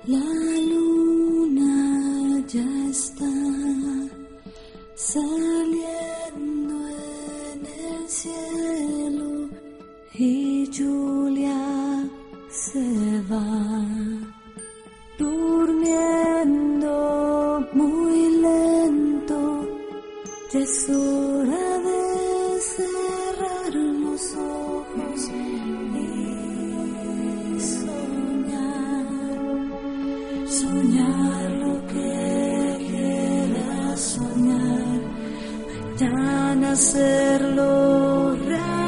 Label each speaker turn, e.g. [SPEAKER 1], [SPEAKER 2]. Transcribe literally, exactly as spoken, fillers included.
[SPEAKER 1] La luna ya está saliendo en el cielo y Julia se va durmiendo muy lento. Ya es hora de cerrar los ojos y soñar, soñar lo que quieras soñar, mañana hacerlo real.